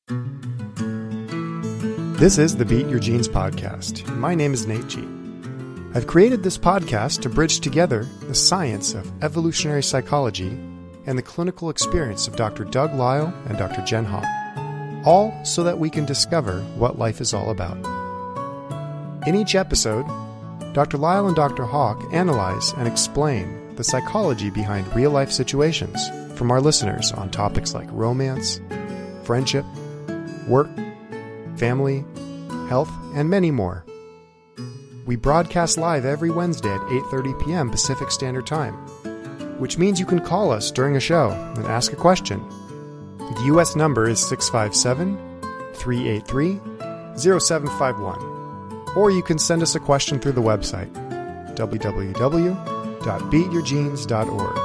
This is the Beat Your Genes podcast. My name is Nate G. I've created this podcast to bridge together the science of evolutionary psychology and the clinical experience of Dr. Doug Lisle and Dr. Jen Hawk, all so that we can discover what life is all about. In each episode, Dr. Lisle and Dr. Hawk analyze and explain the psychology behind real-life situations from our listeners on topics like romance, friendship, work, family, health, and many more. We broadcast live every Wednesday at 8:30 p.m. Pacific Standard Time, which means you can call us during a show and ask a question. The U.S. number is 657-383-0751, or you can send us a question through the website, www.beatyourgenes.org.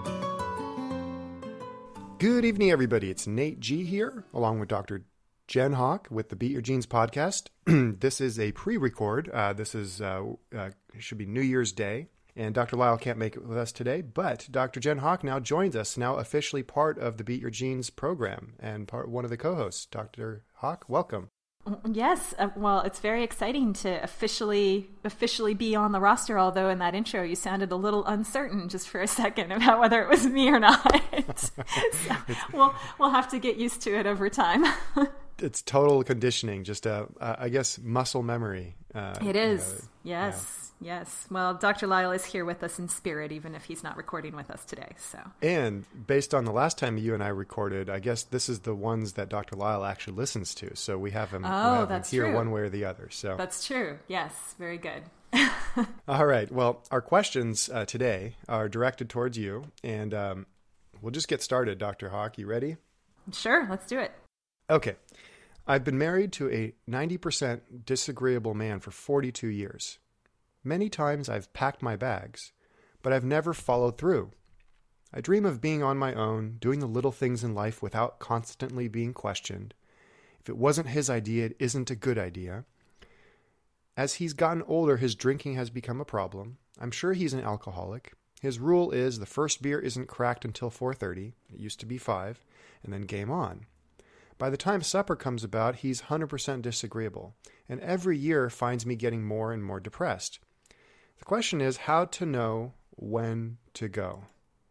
Good evening, everybody. It's Nate G here, along with Dr. Jen Hawk with the Beat Your Genes podcast. This is a pre-record. This is should be New Year's Day, and Dr. Lisle can't make it with us today, but Dr. Jen Hawk now joins us, now officially part of the Beat Your Genes program and one of the co-hosts. Dr. Hawk, welcome. Yes, well, it's very exciting to officially be on the roster, although in that intro you sounded a little uncertain just for a second about whether it was me or not. So we'll have to get used to it over time. It's total conditioning, just I guess muscle memory. It is, yes. Yes. Well, Dr. Lisle is here with us in spirit, even if he's not recording with us today. So. And based on the last time you and I recorded, I guess this is the ones that Dr. Lisle actually listens to. So we have him, here true. One way or the other. So that's true. Yes. Very good. All right. Well, our questions today are directed towards you, and we'll just get started. Dr. Hawk, you ready? Sure. Let's do it. Okay. I've been married to a 90% disagreeable man for 42 years. Many times I've packed my bags, but I've never followed through. I dream of being on my own, doing the little things in life without constantly being questioned. If it wasn't his idea, it isn't a good idea. As he's gotten older, his drinking has become a problem. I'm sure he's an alcoholic. His rule is the first beer isn't cracked until 4:30. It used to be 5, and then game on. By the time supper comes about, he's 100% disagreeable, and every year finds me getting more and more depressed. The question is how to know when to go.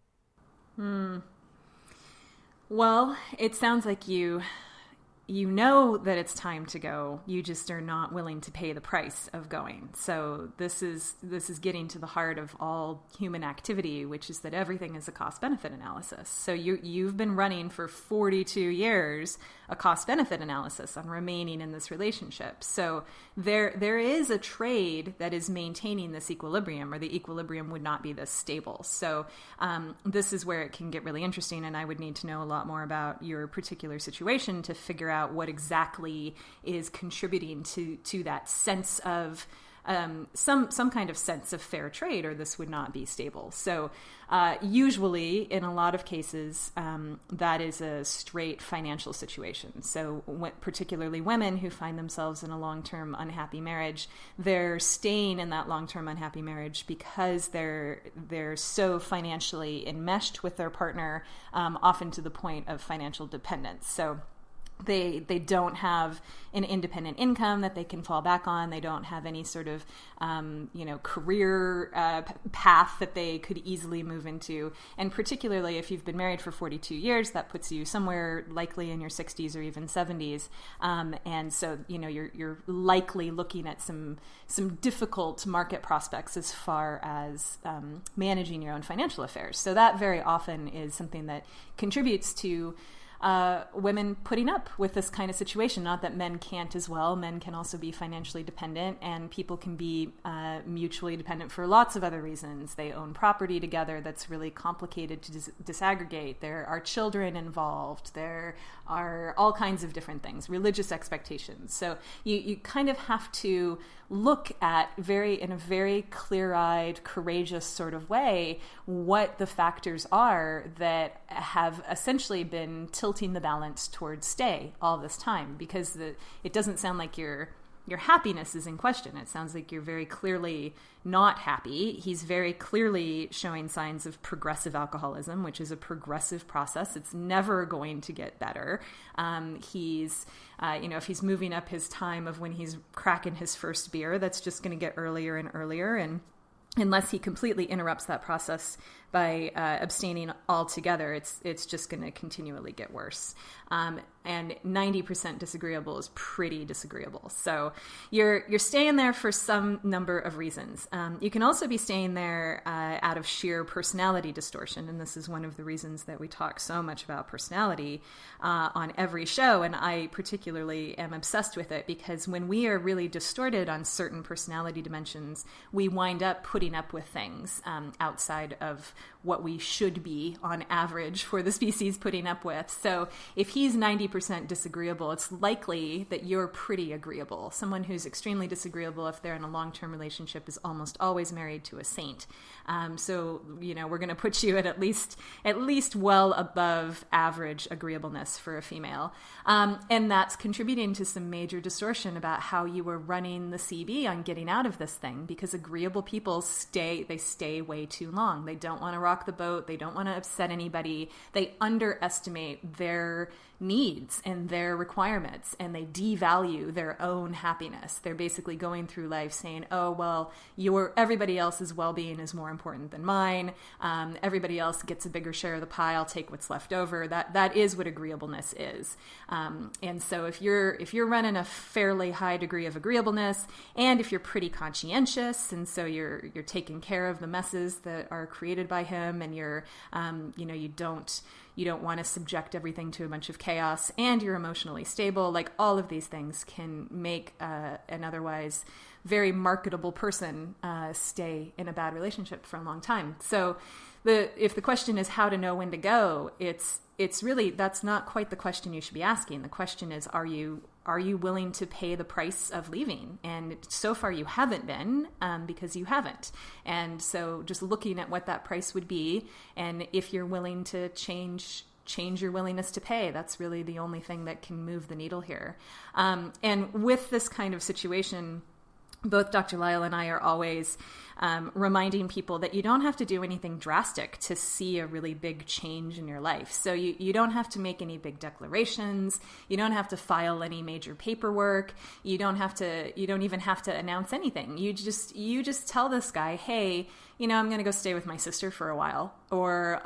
Well, it sounds like you know that it's time to go. You just are not willing to pay the price of going. So this is getting to the heart of all human activity, which is that everything is a cost-benefit analysis. So you've been running for 42 years a cost-benefit analysis on remaining in this relationship. So there is a trade that is maintaining this equilibrium, or the equilibrium would not be this stable. So this is where it can get really interesting, and I would need to know a lot more about your particular situation to figure out what exactly is contributing to that sense of some kind of sense of fair trade, or this would not be stable. So usually, in a lot of cases, that is a straight financial situation. So particularly women who find themselves in a long-term unhappy marriage, they're staying in that long-term unhappy marriage because they're so financially enmeshed with their partner, often to the point of financial dependence. So they don't have an independent income that they can fall back on. They don't have any sort of, career path that they could easily move into. And particularly if you've been married for 42 years, that puts you somewhere likely in your 60s or even 70s. And so, you're likely looking at some difficult market prospects as far as managing your own financial affairs. So that very often is something that contributes to women putting up with this kind of situation. Not that men can't as well. Men can also be financially dependent, and people can be mutually dependent for lots of other reasons. They own property together that's really complicated to disaggregate. There are children involved. There are all kinds of different things, religious expectations. So you kind of have to look at in a very clear-eyed, courageous sort of way what the factors are that have essentially been tilting the balance towards stay all this time, because it doesn't sound like you're happiness is in question. It sounds like you're very clearly not happy. He's very clearly showing signs of progressive alcoholism, which is a progressive process. It's never going to get better. He's, if he's moving up his time of when he's cracking his first beer, that's just going to get earlier and earlier. And unless he completely interrupts that process by abstaining altogether, it's just going to continually get worse. And 90% disagreeable is pretty disagreeable. So you're staying there for some number of reasons. You can also be staying there out of sheer personality distortion. And this is one of the reasons that we talk so much about personality on every show. And I particularly am obsessed with it because when we are really distorted on certain personality dimensions, we wind up putting up with things outside of what we should be on average for the species putting up with. So if he's 90% disagreeable, it's likely that you're pretty agreeable. Someone who's extremely disagreeable, if they're in a long-term relationship, is almost always married to a saint. So, we're going to put you at least well above average agreeableness for a female. And that's contributing to some major distortion about how you were running the CB on getting out of this thing, because agreeable people stay way too long. They don't want to rock the boat. They don't want to upset anybody. They underestimate their needs and their requirements, and they devalue their own happiness. They're basically going through life saying, oh, well, everybody else's well-being is more important than mine. Everybody else gets a bigger share of the pie. I'll take what's left over. That is what agreeableness is. And so if you're running a fairly high degree of agreeableness, and if you're pretty conscientious, and so you're taking care of the messes that are created by him, and you're you don't want to subject everything to a bunch of chaos, and you're emotionally stable, like all of these things can make an otherwise very marketable person stay in a bad relationship for a long time. So if the question is how to know when to go, it's really, that's not quite the question you should be asking. The question is, are you willing to pay the price of leaving? And so far you haven't been, because you haven't. And so just looking at what that price would be, and if you're willing to change your willingness to pay, that's really the only thing that can move the needle here. And with this kind of situation, both Dr. Lyle and I are always reminding people that you don't have to do anything drastic to see a really big change in your life. So you don't have to make any big declarations. You don't have to file any major paperwork. You don't even have to announce anything. You just tell this guy, hey, I'm going to go stay with my sister for a while, or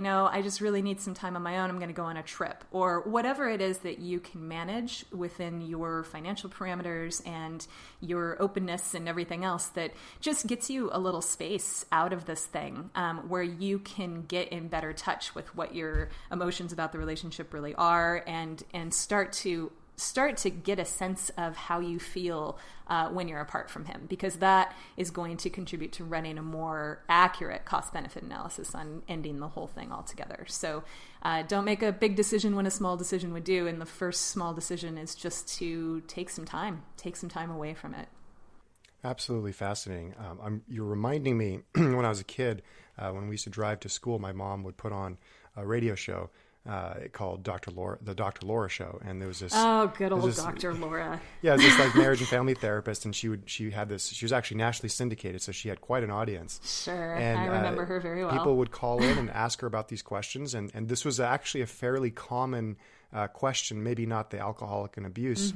I just really need some time on my own. I'm going to go on a trip, or whatever it is that you can manage within your financial parameters and your openness and everything else that just gets you a little space out of this thing, where you can get in better touch with what your emotions about the relationship really are, and start to get a sense of how you feel when you're apart from him, because that is going to contribute to running a more accurate cost-benefit analysis on ending the whole thing altogether. So don't make a big decision when a small decision would do, and the first small decision is just to take some time away from it. Absolutely fascinating. You're reminding me when I was a kid, when we used to drive to school, my mom would put on a radio show called the Dr. Laura Show, and there was this. Oh, good old Dr. Laura. Yeah, it was this like marriage and family therapist, and she was actually nationally syndicated, so she had quite an audience. Sure, and I remember her very well. People would call in and ask her about these questions, and this was actually a fairly common question. Maybe not the alcoholic and abuse,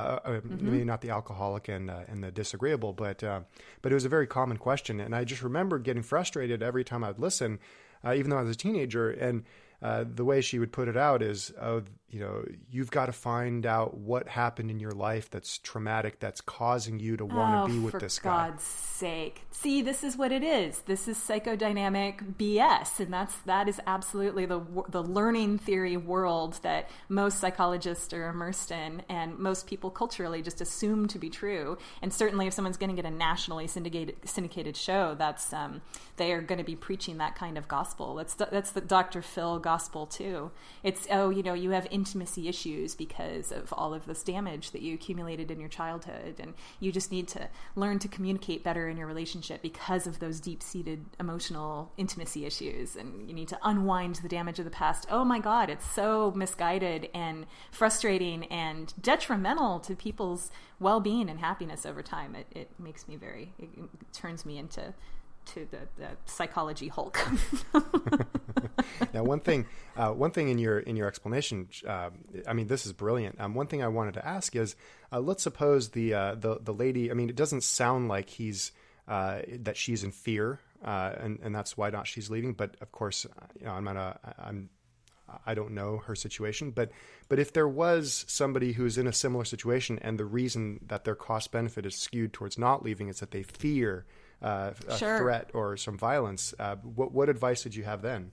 maybe not the alcoholic and the disagreeable, but it was a very common question, and I just remember getting frustrated every time I would listen, even though I was a teenager, and the way she would put it out is, you've got to find out what happened in your life that's traumatic, that's causing you to want to be with this guy. For God's sake. See, this is what it is. This is psychodynamic BS, and that is absolutely the learning theory world that most psychologists are immersed in, and most people culturally just assume to be true. And certainly if someone's going to get a nationally syndicated show, that's they are going to be preaching that kind of gospel. That's the Dr. Phil gospel gospel too. It's, oh, you have intimacy issues because of all of this damage that you accumulated in your childhood, and you just need to learn to communicate better in your relationship because of those deep-seated emotional intimacy issues, and you need to unwind the damage of the past. Oh my God, it's so misguided and frustrating and detrimental to people's well-being and happiness over time. It makes me it turns me into the psychology Hulk. Now, one thing in your explanation, I mean, this is brilliant. One thing I wanted to ask is, let's suppose the lady. I mean, it doesn't sound like that she's in fear, and that's why not she's leaving. But of course, I don't know her situation. But if there was somebody who's in a similar situation, and the reason that their cost benefit is skewed towards not leaving is that they fear a threat or some violence, what advice would you have then?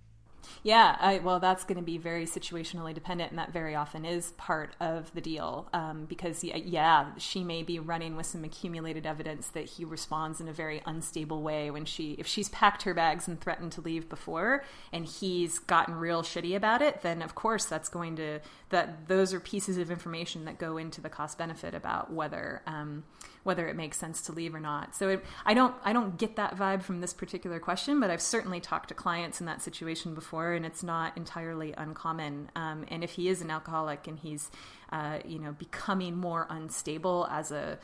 Yeah, well, that's going to be very situationally dependent, and that very often is part of the deal, because, she may be running with some accumulated evidence that he responds in a very unstable way if she's packed her bags and threatened to leave before, and he's gotten real shitty about it, then of course those are pieces of information that go into the cost benefit about whether it makes sense to leave or not. So I don't get that vibe from this particular question, but I've certainly talked to clients in that situation before, and it's not entirely uncommon. And if he is an alcoholic and he's becoming more unstable as a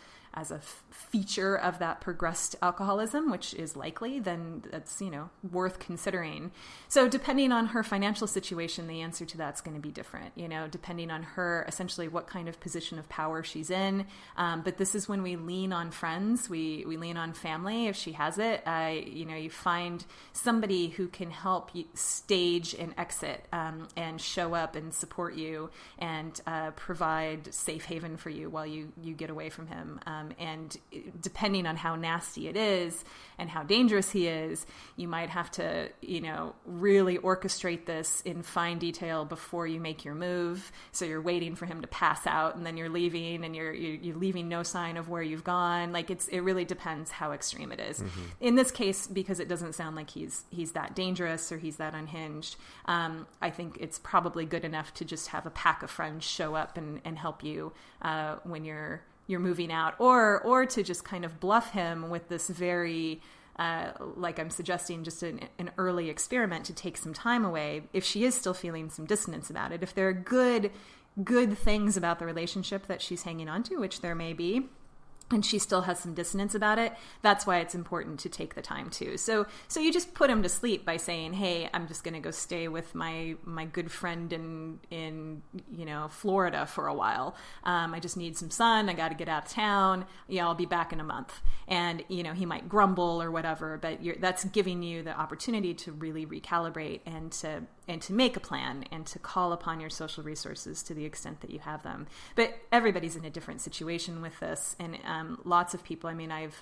feature of that progressed alcoholism, which is likely, then that's, worth considering. So depending on her financial situation, the answer to that's going to be different, depending on her, essentially what kind of position of power she's in. But this is when we lean on friends, we lean on family if she has it. You find somebody who can help you stage an exit, and show up and support you and provide safe haven for you while you get away from him. And depending on how nasty it is and how dangerous he is, you might have to, really orchestrate this in fine detail before you make your move. So you're waiting for him to pass out, and then you're leaving, and you're leaving no sign of where you've gone. Like it really depends how extreme it is. Mm-hmm. In this case, because it doesn't sound like he's that dangerous or he's that unhinged, I think it's probably good enough to just have a pack of friends show up and help you when you're moving out, or to just kind of bluff him with this very, like I'm suggesting, just an early experiment to take some time away. If she is still feeling some dissonance about it, if there are good things about the relationship that she's hanging on to, which there may be, and she still has some dissonance about it, that's why it's important to take the time too. So you just put him to sleep by saying, hey, I'm just going to go stay with my good friend in Florida for a while. I just need some sun. I got to get out of town. Yeah, I'll be back in a month. And, he might grumble or whatever, but that's giving you the opportunity to really recalibrate and to make a plan and to call upon your social resources to the extent that you have them. But everybody's in a different situation with this. And lots of people,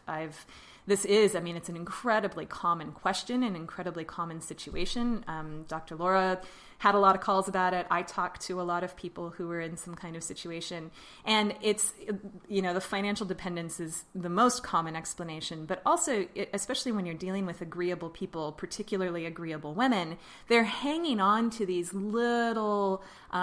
it's an incredibly common question, an incredibly common situation. Dr. Laura had a lot of calls about it. I talked to a lot of people who were in some kind of situation. And it's, the financial dependence is the most common explanation, but also, especially when you're dealing with agreeable people, particularly agreeable women, they're hanging on to these little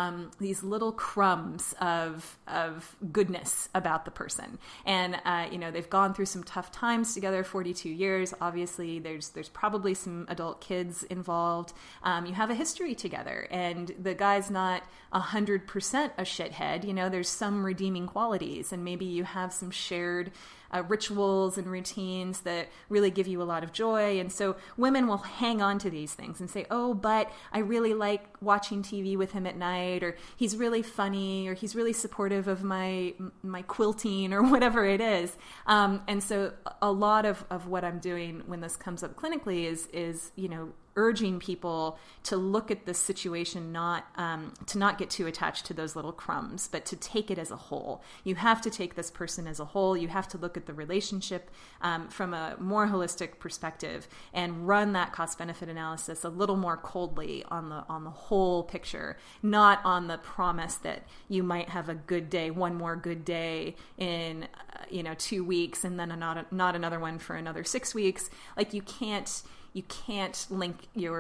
crumbs of goodness about the person. And, they've gone through some tough times together, 42 years. Obviously, there's probably some adult kids involved. You have a history together. And the guy's not 100% a shithead. There's some redeeming qualities, and maybe you have some shared rituals and routines that really give you a lot of joy. And so women will hang on to these things and say, oh, but I really like watching TV with him at night, or he's really funny, or he's really supportive of my quilting, or whatever it is. And so a lot of what I'm doing when this comes up clinically is urging people to look at this situation, to not get too attached to those little crumbs, but to take it as a whole. You have to take this person as a whole. You have to look at the relationship from a more holistic perspective and run that cost-benefit analysis a little more coldly on the whole picture, not on the promise that you might have a good day, one more good day in 2 weeks, and then not another one for another 6 weeks. Like you can't link your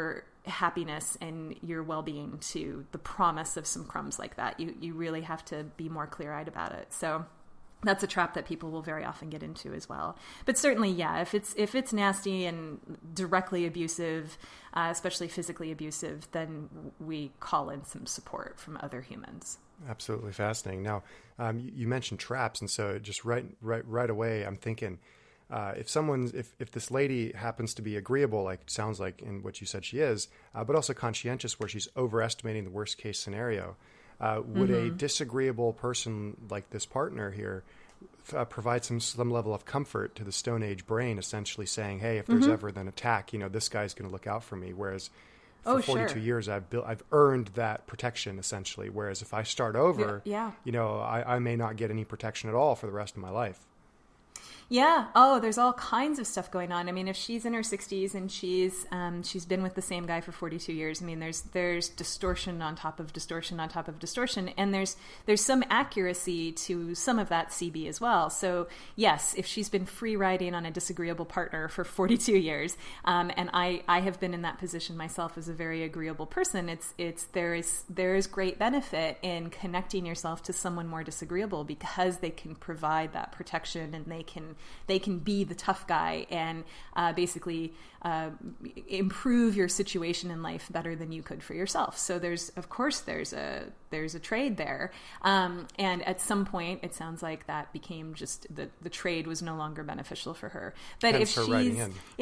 happiness and your well-being to the promise of some crumbs like that. You really have to be more clear-eyed about it. So that's a trap that people will very often get into as well. But certainly, yeah, if it's nasty and directly abusive, especially physically abusive, then we call in some support from other humans. Absolutely fascinating. Now, you mentioned traps, and so just right away, I'm thinking, if this lady happens to be agreeable, like it sounds like in what you said she is, but also conscientious, where she's overestimating the worst case scenario, would a disagreeable person like this partner here provide some level of comfort to the Stone Age brain, essentially saying, "Hey, if there's ever an attack, this guy's going to look out for me." Whereas for 42 years, I've earned that protection essentially. Whereas if I start over, I may not get any protection at all for the rest of my life. Yeah. Oh, there's all kinds of stuff going on. I mean, if she's in her 60s and she's been with the same guy for 42 years, I mean, there's distortion on top of distortion on top of distortion, and there's some accuracy to some of that CB as well. So yes, if she's been free riding on a disagreeable partner for 42 years, and I have been in that position myself as a very agreeable person, there is great benefit in connecting yourself to someone more disagreeable, because they can provide that protection, and they can be the tough guy and basically improve your situation in life better than you could for yourself. So there's a trade there, and at some point it sounds like that became just the trade was no longer beneficial for her. But hence if she's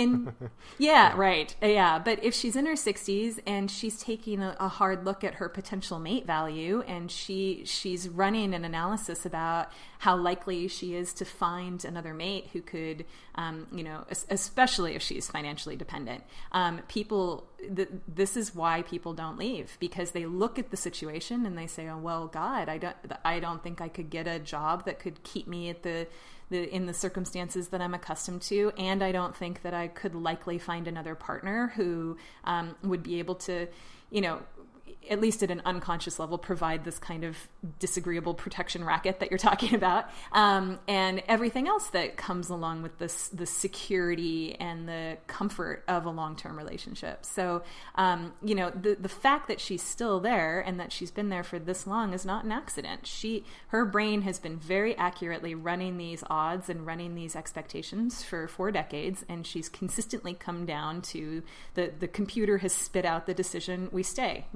but if she's in her 60s and she's taking a hard look at her potential mate value, and she's running an analysis about how likely she is to find another mate who could, especially if she's financially dependent. This is why people don't leave, because they look at the situation and they say, "Oh, well, God, I don't think I could get a job that could keep me at in the circumstances that I'm accustomed to, and I don't think that I could likely find another partner who would be able to, at least at an unconscious level, provide this kind of disagreeable protection racket that you're talking about, and everything else that comes along with the security and the comfort of a long-term relationship." So, the fact that she's still there and that she's been there for this long is not an accident. Her brain has been very accurately running these odds and running these expectations for 4 decades, and she's consistently come down to the computer has spit out the decision: we stay.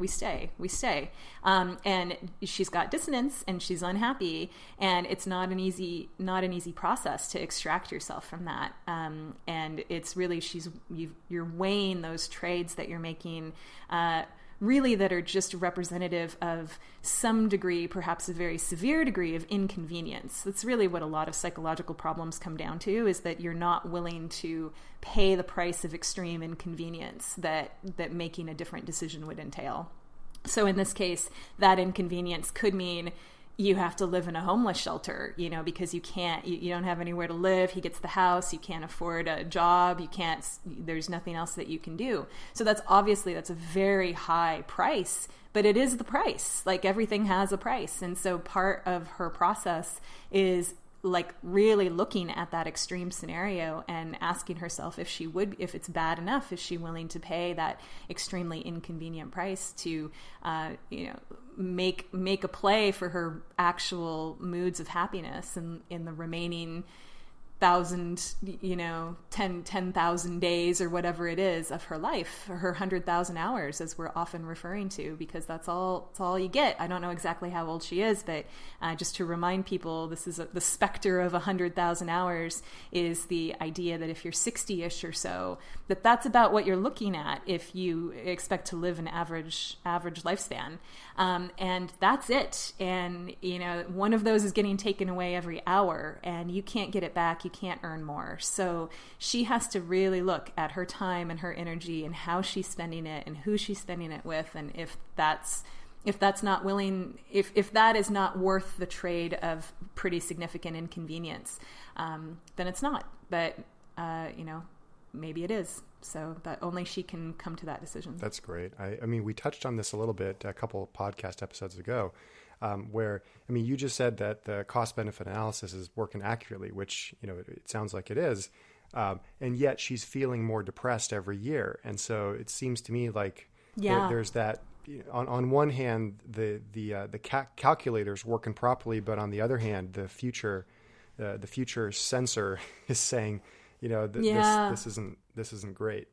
And she's got dissonance and she's unhappy, and it's not an easy process to extract yourself from that. And it's really, you're weighing those trades that you're making, really, that are just representative of some degree, perhaps a very severe degree of inconvenience. That's really what a lot of psychological problems come down to, is that you're not willing to pay the price of extreme inconvenience that making a different decision would entail. So in this case, that inconvenience could mean you have to live in a homeless shelter, because you don't have anywhere to live. He gets the house, you can't afford a job, there's nothing else that you can do. So that's a very high price, but it is the price. Like, everything has a price. And so part of her process is like really looking at that extreme scenario and asking herself if it's bad enough, is she willing to pay that extremely inconvenient price to, make a play for her actual moods of happiness in the remaining 10,000 days or whatever it is of her life, or her 100,000 hours, as we're often referring to, because that's all you get. I don't know exactly how old she is, but just to remind people, this is the specter of 100,000 hours is the idea that if you're 60-ish or so, that's about what you're looking at if you expect to live an average lifespan. And that's it. And, one of those is getting taken away every hour, and you can't get it back. You can't earn more. So she has to really look at her time and her energy and how she's spending it and who she's spending it with. And if that is not worth the trade of pretty significant inconvenience, then it's not. But, maybe it is. So that only she can come to that decision. That's great. I mean, we touched on this a little bit a couple of podcast episodes ago, where, you just said that the cost-benefit analysis is working accurately, which, it sounds like it is. And yet she's feeling more depressed every year. And so it seems to me like Yeah. There's that, on one hand, the calculator's working properly, but on the other hand, the future sensor is saying, this isn't great.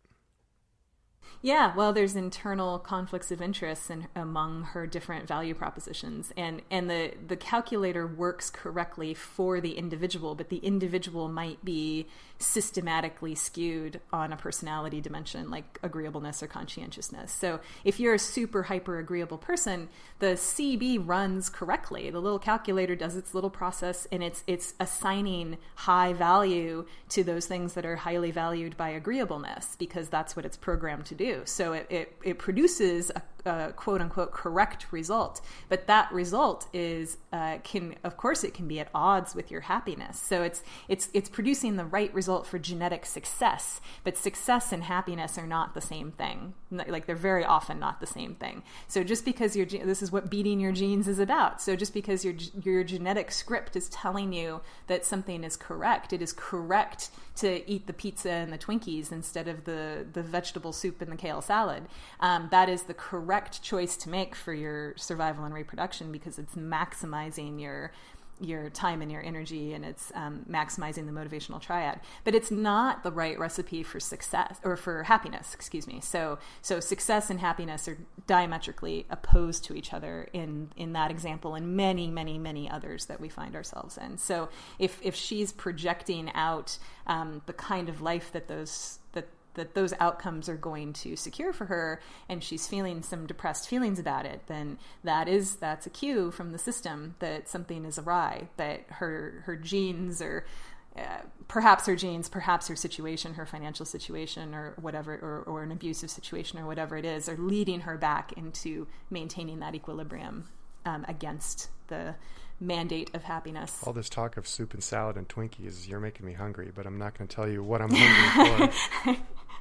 Yeah, well, there's internal conflicts of interest among her different value propositions, and the calculator works correctly for the individual, but the individual might be systematically skewed on a personality dimension like agreeableness or conscientiousness. So if you're a super hyper agreeable person, the CB runs correctly. The little calculator does its little process, and it's assigning high value to those things that are highly valued by agreeableness, because that's what it's programmed to do. So it produces a quote unquote correct result, but that result is can be at odds with your happiness. So it's producing the right result for genetic success, but success and happiness are not the same thing. Like, they're very often not the same thing. So just because this is what beating your genes is about. So just because your genetic script is telling you that something is correct, it is correct to eat the pizza and the Twinkies instead of the vegetable soup and the kale salad. That is the correct choice to make for your survival and reproduction, because it's maximizing your time and your energy, and it's maximizing the motivational triad. But it's not the right recipe for success, or for happiness, excuse me. So success and happiness are diametrically opposed to each other in that example, and many, many, many others that we find ourselves in. So if she's projecting out the kind of life that those outcomes are going to secure for her, and she's feeling some depressed feelings about it, then that's a cue from the system that something is awry, that her genes, or perhaps her genes, perhaps her situation, her financial situation, or whatever, or an abusive situation, or whatever it is, are leading her back into maintaining that equilibrium against the mandate of happiness. All this talk of soup and salad and Twinkies, you're making me hungry, but I'm not going to tell you what I'm hungry for.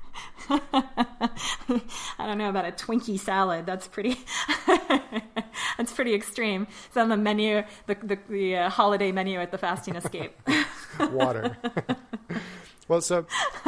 I don't know about a Twinkie salad. That's pretty extreme. It's on the menu, the holiday menu at the Fasting Escape. Water. Well, so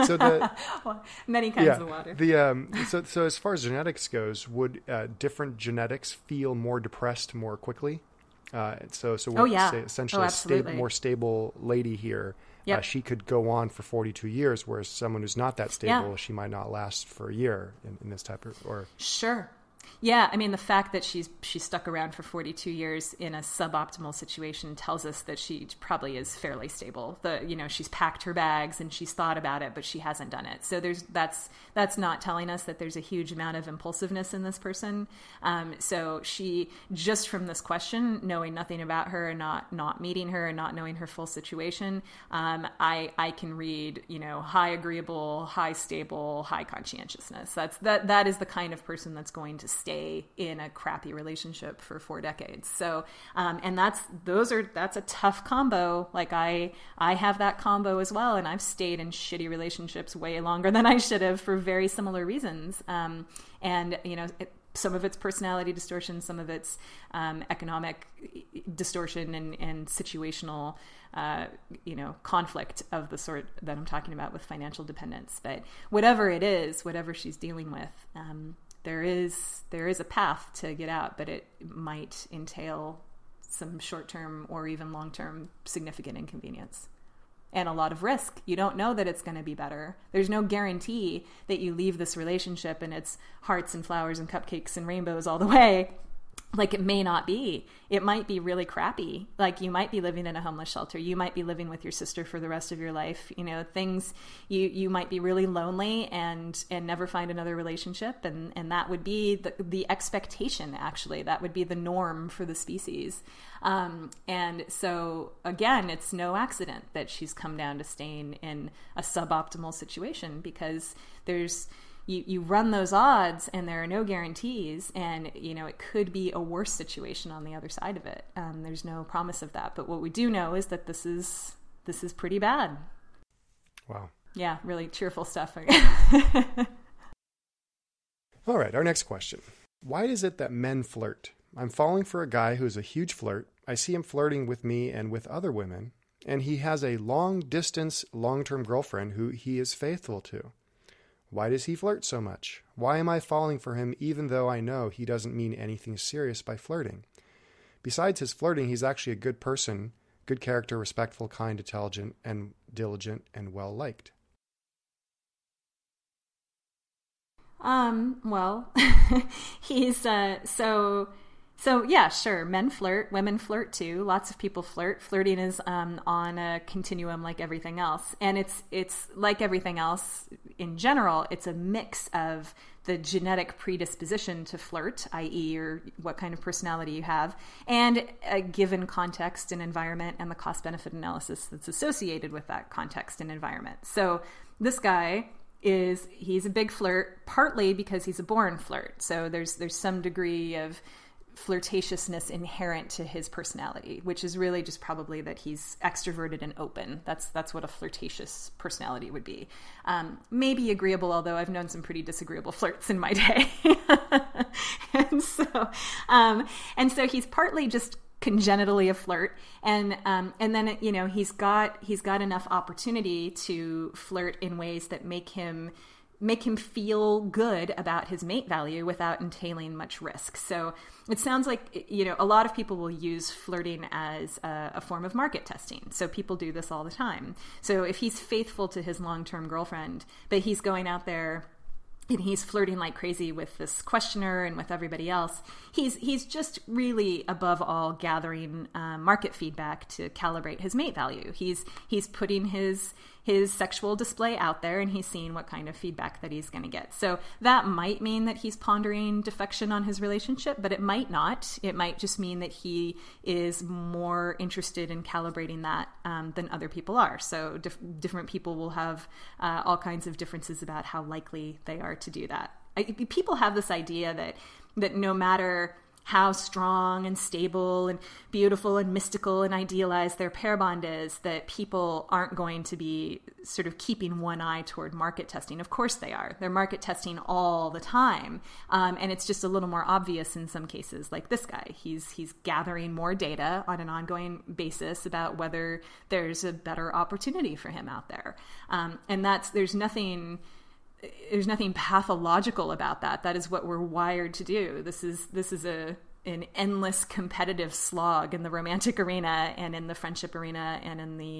many kinds of water. So as far as genetics goes, would different genetics feel more depressed more quickly? So say essentially more stable lady here. Yep. She could go on for 42 years, whereas someone who's not that stable, she might not last for a year in this type of, or sure. Yeah, I mean, the fact that she's stuck around for 42 years in a suboptimal situation tells us that she probably is fairly stable. She's packed her bags and she's thought about it, but she hasn't done it. So that's not telling us that there's a huge amount of impulsiveness in this person. So she, just from this question, knowing nothing about her and not meeting her and not knowing her full situation, I can read, high agreeable, high stable, high conscientiousness. That is the kind of person that's going to stay in a crappy relationship for 4 decades. So, and that's a tough combo. Like I have that combo as well. And I've stayed in shitty relationships way longer than I should have for very similar reasons. Some of it's personality distortion, some of it's economic distortion and situational, conflict of the sort that I'm talking about with financial dependence. But whatever it is, whatever she's dealing with, there is a path to get out, but it might entail some short-term or even long-term significant inconvenience and a lot of risk. You don't know that it's going to be better. There's no guarantee that you leave this relationship and it's hearts and flowers and cupcakes and rainbows all the way. Like, it may not be. It might be really crappy. Like, you might be living in a homeless shelter. You might be living with your sister for the rest of your life. Things, you might be really lonely and never find another relationship. And that would be the expectation, actually. That would be the norm for the species. And so, again, it's no accident that she's come down to staying in a suboptimal situation, because you run those odds and there are no guarantees, and it could be a worse situation on the other side of it. There's no promise of that, but what we do know is that this is pretty bad. Wow. Yeah, really cheerful stuff. All right, our next question. Why is it that men flirt? I'm falling for a guy who's a huge flirt. I see him flirting with me and with other women, and he has a long-term girlfriend who he is faithful to. Why does he flirt so much? Why am I falling for him even though I know he doesn't mean anything serious by flirting? Besides his flirting, he's actually a good person, good character, respectful, kind, intelligent, and diligent, and well-liked. Well, he's, so yeah, sure. Men flirt, women flirt too. Lots of people flirt. Flirting is, on a continuum like everything else. And it's like everything else in general. It's a mix of the genetic predisposition to flirt, i.e. or what kind of personality you have, and a given context and environment and the cost-benefit analysis that's associated with that context and environment. So this guy he's a big flirt, partly because he's a born flirt. So there's some degree of flirtatiousness inherent to his personality, which is really just probably that he's extroverted and open. That's what a flirtatious personality would be. Maybe agreeable, although I've known some pretty disagreeable flirts in my day. and so he's partly just congenitally a flirt, and then he's got enough opportunity to flirt in ways that make him feel good about his mate value without entailing much risk. So it sounds like, a lot of people will use flirting as a form of market testing. So people do this all the time. So if he's faithful to his long-term girlfriend, but he's going out there and he's flirting like crazy with this questioner and with everybody else, he's just really, above all, gathering market feedback to calibrate his mate value. He's putting his sexual display out there, and he's seeing what kind of feedback that he's going to get. So that might mean that he's pondering defection on his relationship, but it might not. It might just mean that he is more interested in calibrating that than other people are. So different people will have all kinds of differences about how likely they are to do that. People have this idea that no matter how strong and stable and beautiful and mystical and idealized their pair bond is, that people aren't going to be sort of keeping one eye toward market testing. Of course they are. They're market testing all the time. And it's just a little more obvious in some cases, like this guy. He's gathering more data on an ongoing basis about whether there's a better opportunity for him out there. And there's nothing pathological about that. That is what we're wired to do. This is an endless competitive slog in the romantic arena and in the friendship arena and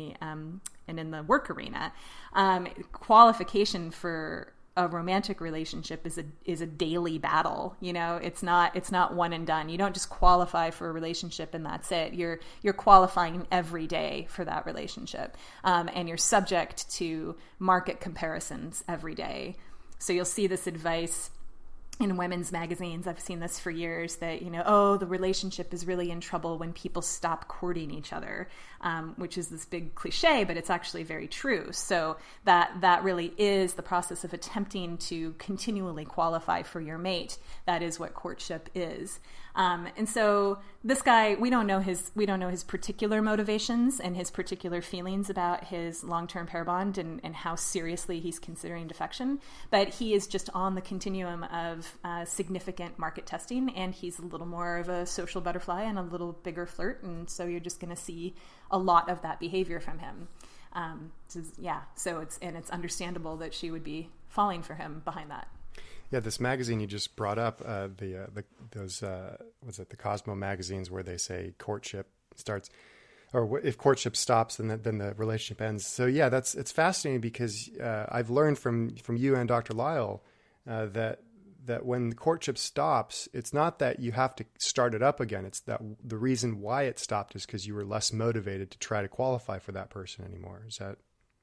in the work arena. Qualification for a romantic relationship is a daily battle. It's not one and done. You don't just qualify for a relationship and that's it. You're qualifying every day for that relationship, and you're subject to market comparisons every day. So you'll see this advice in women's magazines. I've seen this for years, that, the relationship is really in trouble when people stop courting each other, which is this big cliche, but it's actually very true. So that really is the process of attempting to continually qualify for your mate. That is what courtship is. And so this guy, we don't know his particular motivations and his particular feelings about his long-term pair bond and how seriously he's considering defection, but he is just on the continuum of significant market testing, and he's a little more of a social butterfly and a little bigger flirt, and so you're just going to see a lot of that behavior from him. So it's understandable that she would be falling for him behind that. Yeah, this magazine you just brought up, the Cosmo magazines, where they say courtship starts, or if courtship stops, then the relationship ends. So yeah, it's fascinating, because I've learned from you and Dr. Lisle that when the courtship stops, it's not that you have to start it up again. It's that the reason why it stopped is because you were less motivated to try to qualify for that person anymore. Is that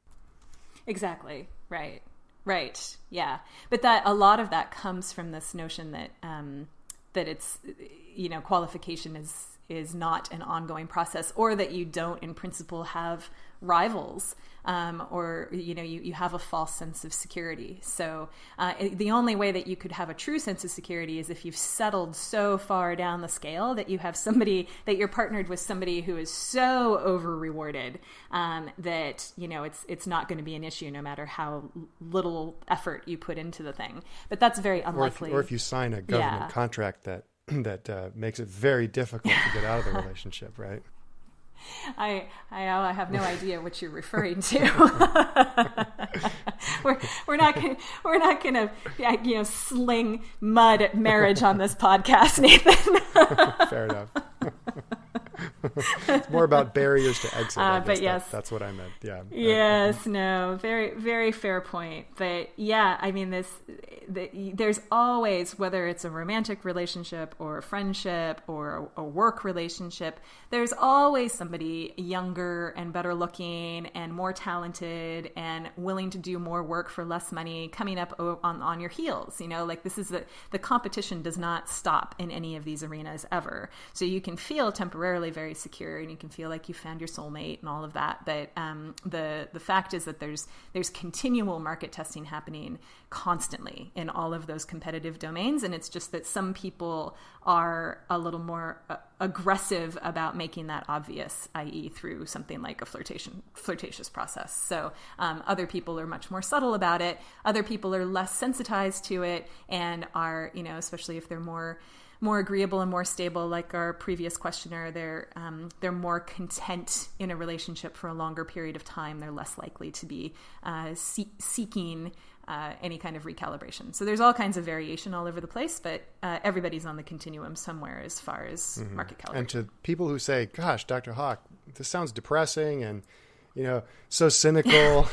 exactly right? Right. Yeah. But a lot of that comes from this notion that it's, qualification is not an ongoing process, or that you don't in principle have rivals, or, you have a false sense of security. So the only way that you could have a true sense of security is if you've settled so far down the scale that you have somebody, that you're partnered with somebody who is so over rewarded that, it's not going to be an issue no matter how little effort you put into the thing. But that's very unlikely. Or if you sign a government contract that makes it very difficult to get out of the relationship, right? I have no idea what you're referring to. we're not gonna sling mud at marriage on this podcast, Nathan. Fair enough. It's more about barriers to exit. But yes, that's what I meant. Yeah. Yes. No. Very, very fair point. But yeah, I mean, there's always, whether it's a romantic relationship or a friendship or a work relationship, there's always somebody younger and better looking and more talented and willing to do more work for less money coming up on your heels. Like this is the competition does not stop in any of these arenas ever. So you can feel temporarily very secure and you can feel like you found your soulmate and all of that. But the fact is that there's continual market testing happening constantly in all of those competitive domains. And it's just that some people are a little more aggressive about making that obvious, i.e. through something like a flirtatious process. So other people are much more subtle about it. Other people are less sensitized to it and are, especially if they're more agreeable and more stable, like our previous questioner, they're more content in a relationship for a longer period of time. They're less likely to be seeking any kind of recalibration. So there's all kinds of variation all over the place, but everybody's on the continuum somewhere as far as market calibration. And to people who say, gosh, Dr. Hawk, this sounds depressing and, so cynical.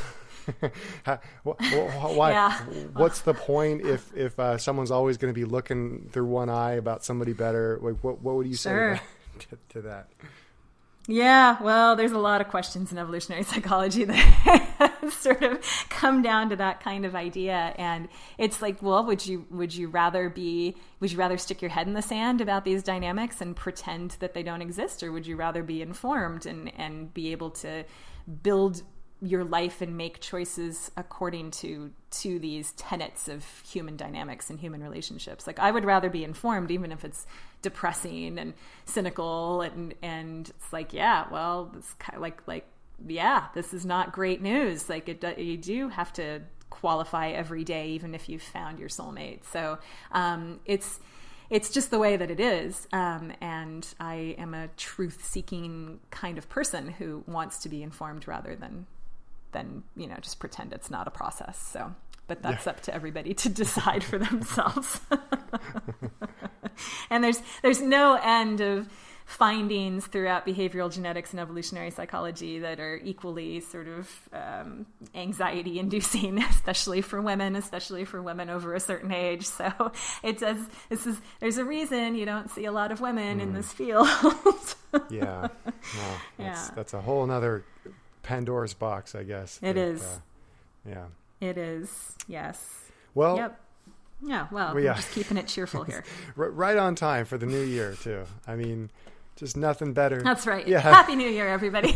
Why? Yeah. What's the point if someone's always going to be looking through one eye about somebody better? Like, what would you say to that? Yeah, well, there's a lot of questions in evolutionary psychology that sort of come down to that kind of idea, and it's like, well, would you rather stick your head in the sand about these dynamics and pretend that they don't exist, or would you rather be informed and be able to build your life and make choices according to these tenets of human dynamics and human relationships? Like, I would rather be informed, even if it's depressing and cynical and it's like, yeah, well, it's kind of like, yeah, this is not great news. Like you do have to qualify every day, even if you've found your soulmate. So, it's just the way that it is. And I am a truth-seeking kind of person who wants to be informed rather than just pretend it's not a process. So, but that's up to everybody to decide for themselves. And there's no end of findings throughout behavioral genetics and evolutionary psychology that are equally sort of anxiety inducing, especially for women over a certain age. So there's a reason you don't see a lot of women in this field. Yeah. Well, that's a whole nother Pandora's box, I guess. It is. Yeah. It is. Yes. Well. Yep. Yeah. Well, we're just keeping it cheerful here. Right on time for the new year too. I mean, just nothing better. That's right. Yeah. Happy New Year, everybody.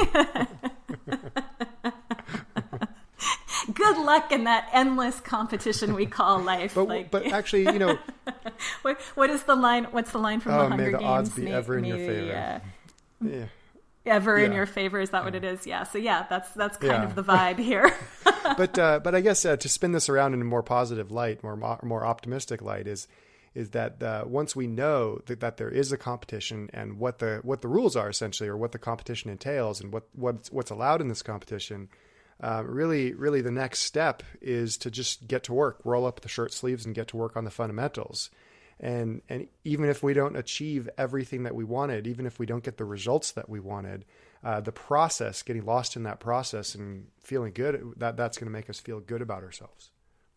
Good luck in that endless competition we call life. But actually, what is the line? What's the line from the Hunger Games? May the odds be ever in your favor. Yeah. Ever in your favor, is that what it is? Yeah. So that's kind of the vibe here. But I guess to spin this around in a more positive light, more optimistic light, is that once we know that there is a competition and what the rules are essentially, or what the competition entails and what's allowed in this competition, really the next step is to just get to work, roll up the shirt sleeves, and get to work on the fundamentals. And even if we don't achieve everything that we wanted, even if we don't get the results that we wanted, the process, getting lost in that process and feeling good, that's going to make us feel good about ourselves.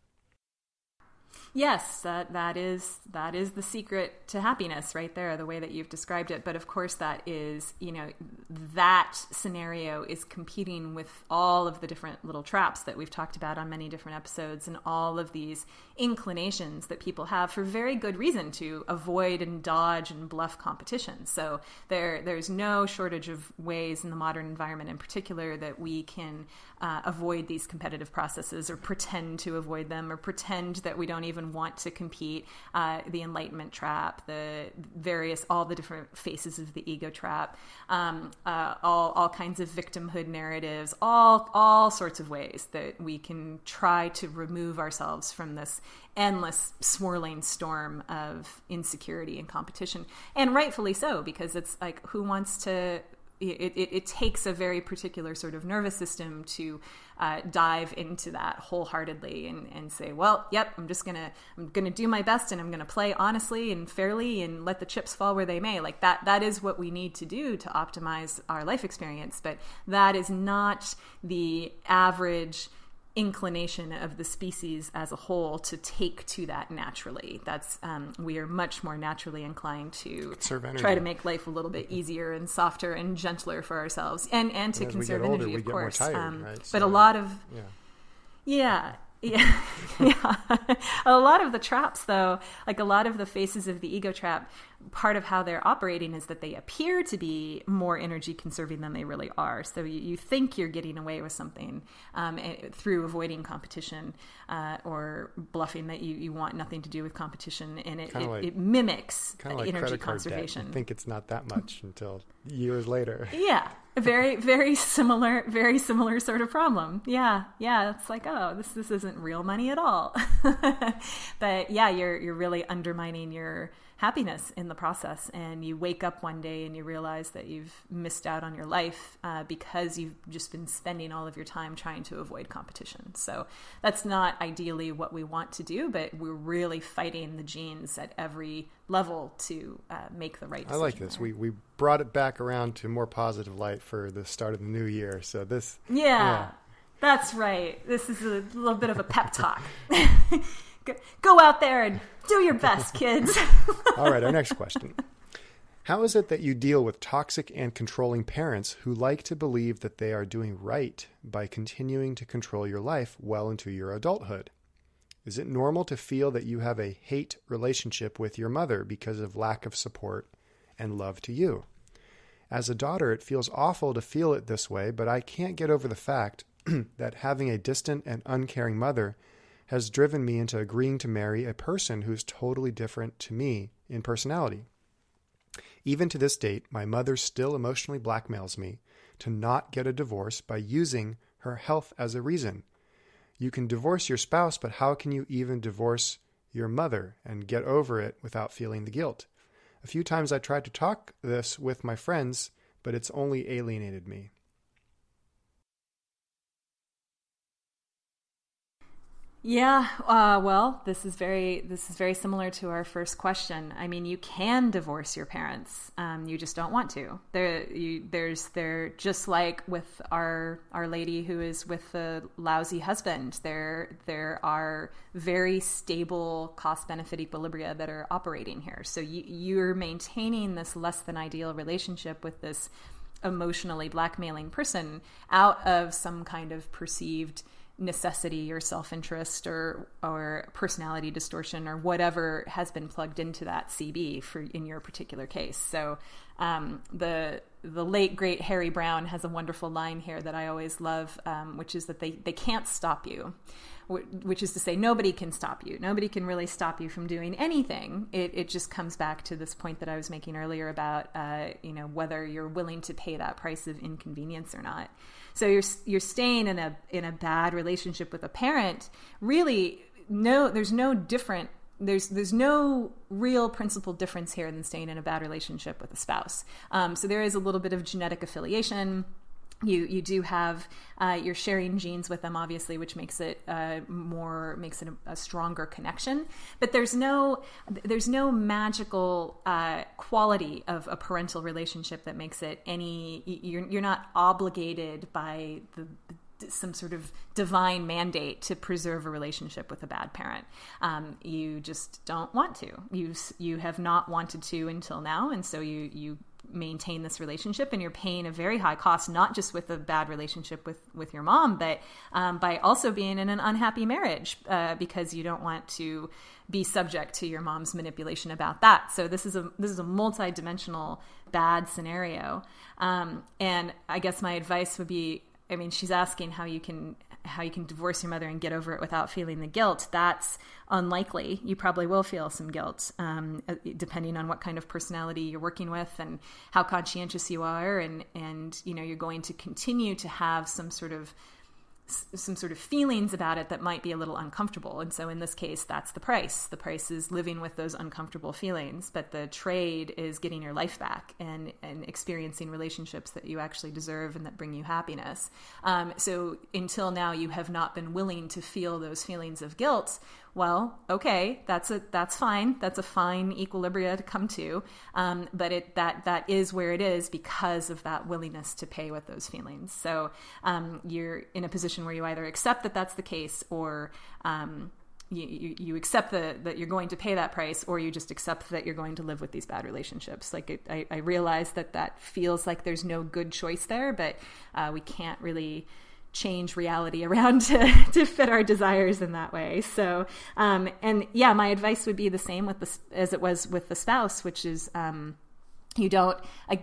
Yes, that is the secret to happiness right there, the way that you've described it. But of course that is, that scenario is competing with all of the different little traps that we've talked about on many different episodes, and all of these inclinations that people have for very good reason to avoid and dodge and bluff competition. So there's no shortage of ways in the modern environment in particular that we can avoid these competitive processes, or pretend to avoid them, or pretend that we don't even want to compete. The enlightenment trap, all the different faces of the ego trap, all kinds of victimhood narratives, all sorts of ways that we can try to remove ourselves from this endless swirling storm of insecurity and competition. And rightfully so, because it's like, who wants to it takes a very particular sort of nervous system to dive into that wholeheartedly and say, well, yep, I'm gonna do my best, and I'm gonna play honestly and fairly and let the chips fall where they may. Like that is what we need to do to optimize our life experience. But that is not the average inclination of the species as a whole to take to that naturally. That's we are much more naturally inclined to try to make life a little bit easier and softer and gentler for ourselves, and to conserve energy, of course. Tired, right? But a lot of yeah. A lot of the traps, though, like a lot of the faces of the ego trap, part of how they're operating is that they appear to be more energy conserving than they really are. So you think you're getting away with something through avoiding competition or bluffing that you want nothing to do with competition, and it mimics energy conservation. You think it's not that much until years later. Yeah. Very similar sort of problem. Yeah. It's like, oh, this isn't real money at all. But yeah, you're really undermining your happiness in the process, and you wake up one day and you realize that you've missed out on your life because you've just been spending all of your time trying to avoid competition. So that's not ideally what we want to do, but we're really fighting the genes at every level to make the right decision. I like this. We brought it back around to more positive light for the start of the new year. So this... Yeah. That's right. This is a little bit of a pep talk. Go out there and do your best, kids. All right, our next question. How is it that you deal with toxic and controlling parents who like to believe that they are doing right by continuing to control your life well into your adulthood? Is it normal to feel that you have a hate relationship with your mother because of lack of support and love to you? As a daughter, it feels awful to feel it this way, but I can't get over the fact that having a distant and uncaring mother has driven me into agreeing to marry a person who's totally different to me in personality. Even to this date, my mother still emotionally blackmails me to not get a divorce by using her health as a reason. You can divorce your spouse, but how can you even divorce your mother and get over it without feeling the guilt? A few times I tried to talk this with my friends, but it's only alienated me. Yeah, well, this is very similar to our first question. I mean, you can divorce your parents. You just don't want to. They're just like with our lady who is with the lousy husband. There are very stable cost-benefit equilibria that are operating here. So you're maintaining this less than ideal relationship with this emotionally blackmailing person out of some kind of perceived necessity or self-interest or personality distortion or whatever has been plugged into that CB in your particular case. So the late great Harry Brown has a wonderful line here that I always love, which is that they can't stop you, which is to say nobody can stop you. Nobody can really stop you from doing anything. It just comes back to this point that I was making earlier about whether you're willing to pay that price of inconvenience or not. So you're staying in a bad relationship with a parent. Really, there's no real principal difference here than staying in a bad relationship with a spouse. So there is a little bit of genetic affiliation. You do have you're sharing genes with them, obviously, which makes it a stronger connection. But there's no magical quality of a parental relationship that makes it any. You're not obligated by some sort of divine mandate to preserve a relationship with a bad parent. You just don't want to. You have not wanted to until now, and so you maintain this relationship, and you're paying a very high cost, not just with a bad relationship with your mom, but by also being in an unhappy marriage because you don't want to be subject to your mom's manipulation about that. So this is a multi-dimensional bad scenario. And I guess my advice would be, I mean, she's asking how you can divorce your mother and get over it without feeling the guilt. That's unlikely. You probably will feel some guilt, depending on what kind of personality you're working with and how conscientious you are. And you're going to continue to have some sort of some sort of feelings about it that might be a little uncomfortable. And so in this case, that's the price. The price is living with those uncomfortable feelings, but the trade is getting your life back and experiencing relationships that you actually deserve and that bring you happiness. So until now, you have not been willing to feel those feelings of guilt. Well, okay, that's fine. That's a fine equilibria to come to. But that is where it is because of that willingness to pay with those feelings. So you're in a position where you either accept that that's the case, or you accept that you're going to pay that price, or you just accept that you're going to live with these bad relationships. Like I realize that feels like there's no good choice there, but we can't really change reality around to fit our desires in that way. So, and yeah, my advice would be the same as it was with the spouse, which is, you don't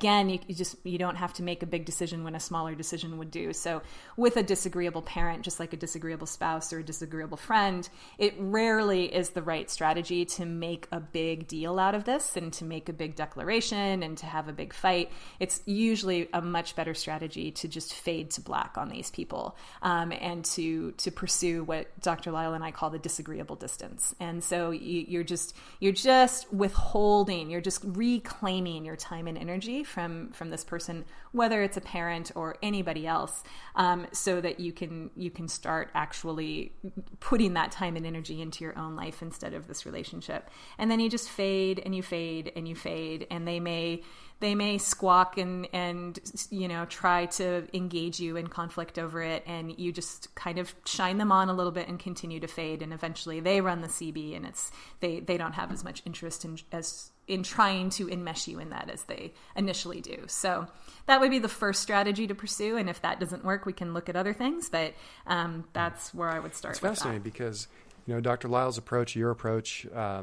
have to make a big decision when a smaller decision would do. So with a disagreeable parent, just like a disagreeable spouse or a disagreeable friend, it rarely is the right strategy to make a big deal out of this and to make a big declaration and to have a big fight. It's usually a much better strategy to just fade to black on these people, and to pursue what Dr. Lisle and I call the disagreeable distance. And so you're just withholding, you're just reclaiming your time and energy from this person, whether it's a parent or anybody else, so that you can start actually putting that time and energy into your own life instead of this relationship. And then you just fade and you fade and you fade, and they may squawk and try to engage you in conflict over it, and you just kind of shine them on a little bit and continue to fade, and eventually they run the CB, and they don't have as much interest in trying to enmesh you in that as they initially do. So that would be the first strategy to pursue, and if that doesn't work, we can look at other things, but that's where I would start. It's fascinating because Dr. Lisle's approach, your approach,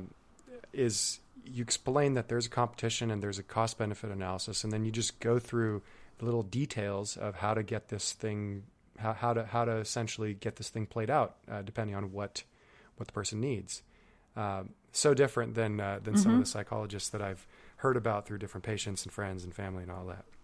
is you explain that there's a competition and there's a cost-benefit analysis, and then you just go through the little details of how to get this thing, how to essentially get this thing played out, depending on what the person needs. So different than some of the psychologists that I've heard about through different patients and friends and family and all that.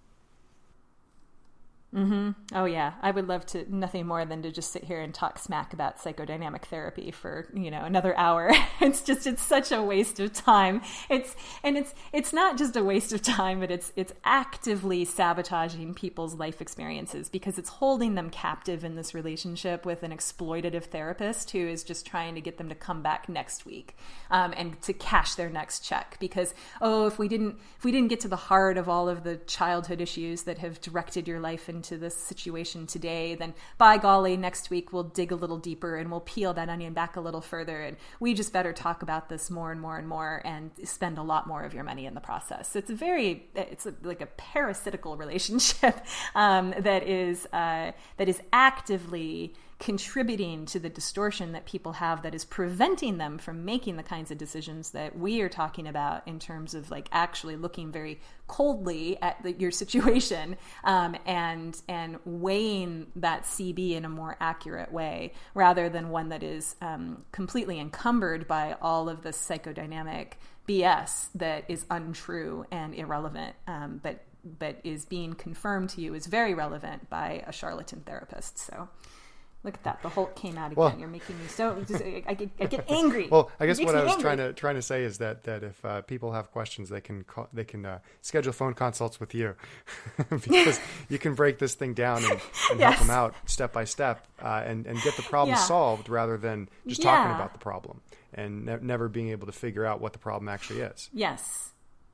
Mm-hmm. Oh yeah. I would love to, nothing more than to just sit here and talk smack about psychodynamic therapy for, another hour. It's such a waste of time. It's not just a waste of time, but it's actively sabotaging people's life experiences because it's holding them captive in this relationship with an exploitative therapist who is just trying to get them to come back next week, and to cash their next check because, if we didn't get to the heart of all of the childhood issues that have directed your life into this situation today, then by golly, next week we'll dig a little deeper and we'll peel that onion back a little further, and we just better talk about this more and more and more and spend a lot more of your money in the process. It's like a parasitical relationship that is actively contributing to the distortion that people have that is preventing them from making the kinds of decisions that we are talking about in terms of like actually looking very coldly at your situation, and weighing that CB in a more accurate way rather than one that is completely encumbered by all of the psychodynamic BS that is untrue and irrelevant, but is being confirmed to you as very relevant by a charlatan therapist. So look at that. The Hulk came out again. Well, you're making me so... I get angry. Well, I guess what I was trying to say is that if people have questions, they can schedule phone consults with you because you can break this thing down and help them out step by step and get the problem solved rather than just talking about the problem and never being able to figure out what the problem actually is. Yes,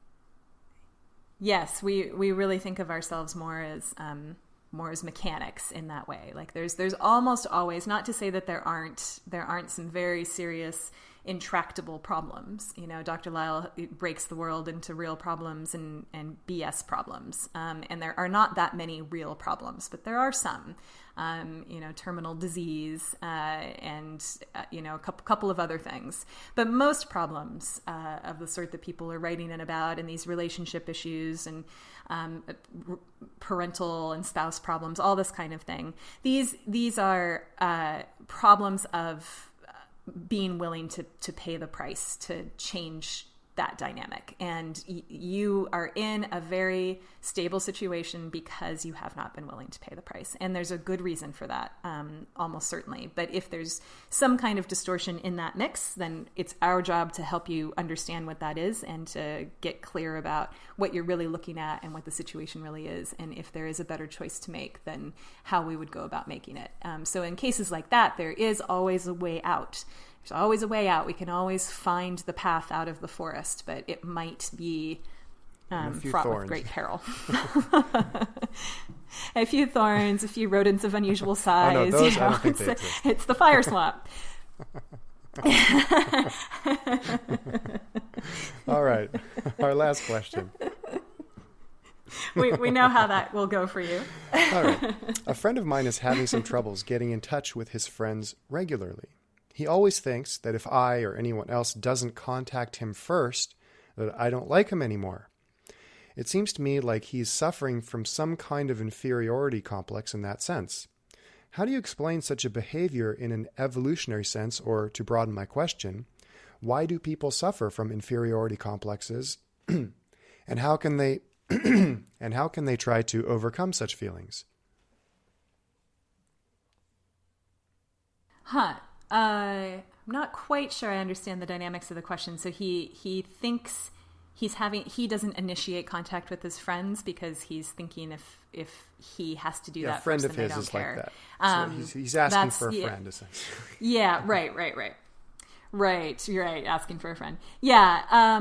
we really think of ourselves more as mechanics in that way. Like there's almost always, not to say that there aren't some very serious intractable problems. Dr. Lisle breaks the world into real problems and BS problems. And there are not that many real problems, but there are some. Terminal disease, and a couple of other things. But most problems of the sort that people are writing in about, and these relationship issues and parental and spouse problems, all this kind of thing. These are problems of being willing to pay the price to change that dynamic. And you are in a very stable situation because you have not been willing to pay the price. And there's a good reason for that, almost certainly. But if there's some kind of distortion in that mix, then it's our job to help you understand what that is and to get clear about what you're really looking at and what the situation really is. And if there is a better choice to make, then how we would go about making it. So in cases like that, there is always a way out. There's always a way out. We can always find the path out of the forest, but it might be fraught thorns. With great peril. A few thorns, a few rodents of unusual size. Oh, no, those, I don't think they exist. It's the fire swamp. All right. Our last question. We know how that will go for you. All right. A friend of mine is having some troubles getting in touch with his friends regularly. He always thinks that if I or anyone else doesn't contact him first, that I don't like him anymore. It seems to me like he's suffering from some kind of inferiority complex in that sense. How do you explain such a behavior in an evolutionary sense, or to broaden my question, why do people suffer from inferiority complexes and how can they try to overcome such feelings? I'm not quite sure I understand the dynamics of the question. So he thinks he doesn't initiate contact with his friends because he's thinking if he has to do that friend first, of then his they don't is care. like that. So he's asking for a friend, essentially. Yeah, right. Right, you're right, asking for a friend. Yeah,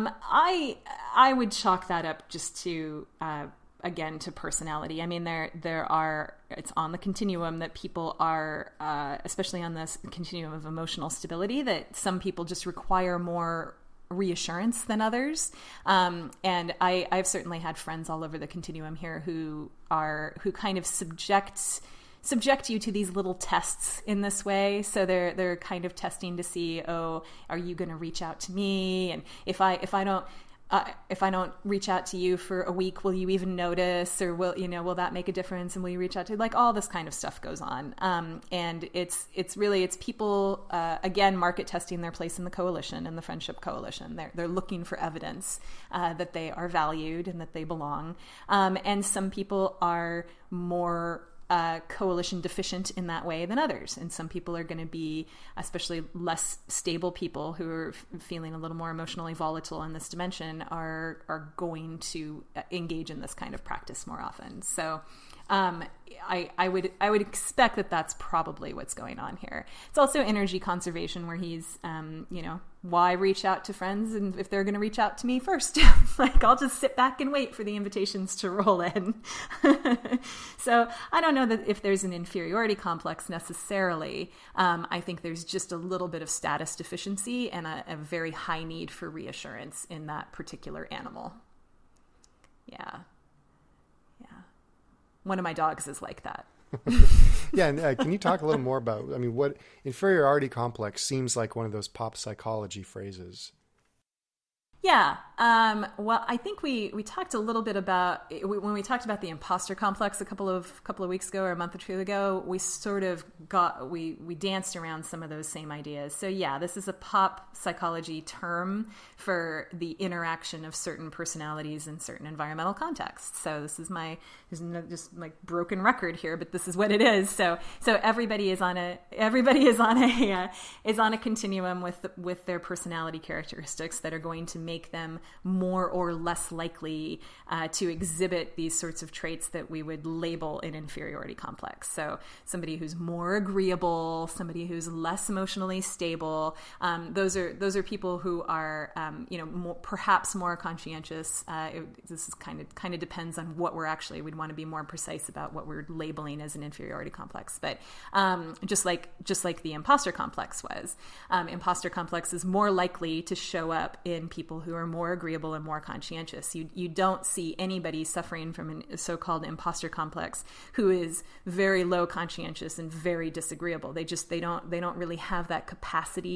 I would chalk that up just to again to personality. I mean, it's on the continuum that people are, especially on this continuum of emotional stability, that some people just require more reassurance than others. And I've certainly had friends all over the continuum here who kind of subject you to these little tests in this way. So they're kind of testing to see, are you going to reach out to me? And if I don't reach out to you for a week, will you even notice? Or will that make a difference? And will you reach out to, like, all this kind of stuff goes on. And it's people, again, market testing their place in the coalition, in the friendship coalition. They're looking for evidence, that they are valued and that they belong. And some people are more coalition deficient in that way than others. And some people are going to be, especially less stable people who are feeling a little more emotionally volatile in this dimension, are going to engage in this kind of practice more often. So I would expect that that's probably what's going on here. It's also energy conservation, where he's, why reach out to friends and if they're going to reach out to me first? Like, I'll just sit back and wait for the invitations to roll in. So I don't know that if there's an inferiority complex necessarily. I think there's just a little bit of status deficiency and a very high need for reassurance in that particular animal. Yeah. One of my dogs is like that. Yeah, and can you talk a little more about, what inferiority complex seems like one of those pop psychology phrases? Yeah. Well, I think we talked a little bit about, when we talked about the imposter complex a couple of weeks ago or a month or two ago, we sort of we danced around some of those same ideas. So yeah, this is a pop psychology term for the interaction of certain personalities in certain environmental contexts. So this is just like broken record here, but this is what it is. So everybody is on a continuum with their personality characteristics that are going to make them more or less likely to exhibit these sorts of traits that we would label an inferiority complex. So somebody who's more agreeable, somebody who's less emotionally stable, those are people who are perhaps more conscientious. This is kind of depends on what we'd want to be more precise about what we're labeling as an inferiority complex. But just like the imposter complex was, imposter complex is more likely to show up in people who are more agreeable and more conscientious. You don't see anybody suffering from a so-called imposter complex who is very low conscientious and very disagreeable. They don't really have that capacity that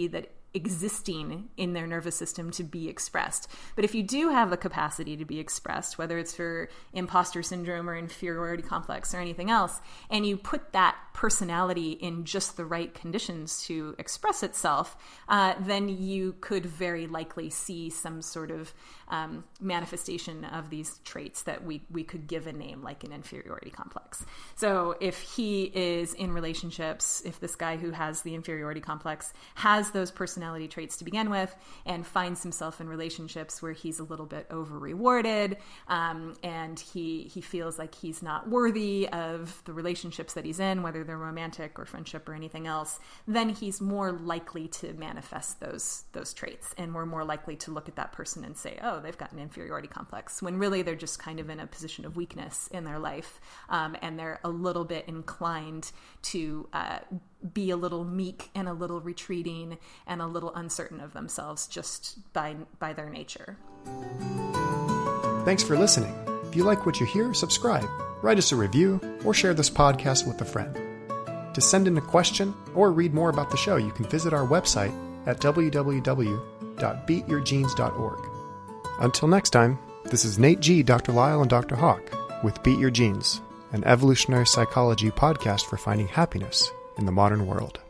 existing in their nervous system to be expressed. But if you do have the capacity to be expressed, whether it's for imposter syndrome or inferiority complex or anything else, and you put that personality in just the right conditions to express itself, then you could very likely see some sort of manifestation of these traits that we could give a name, like an inferiority complex. So if he is in relationships, if this guy who has the inferiority complex has those personality traits to begin with and finds himself in relationships where he's a little bit over-rewarded, and he feels like he's not worthy of the relationships that he's in, whether they're romantic or friendship or anything else, then he's more likely to manifest those traits. And we're more likely to look at that person and say, oh, they've got an inferiority complex, when really they're just kind of in a position of weakness in their life, and they're a little bit inclined to be a little meek and a little retreating and a little uncertain of themselves just by their nature. Thanks for listening. If you like what you hear, subscribe, write us a review, or share this podcast with a friend. To send in a question or read more about the show, you can visit our website at www.beatyourgenes.org. Until next time, this is Nate G., Dr. Lyle, and Dr. Hawk with Beat Your Genes, an evolutionary psychology podcast for finding happiness in the modern world.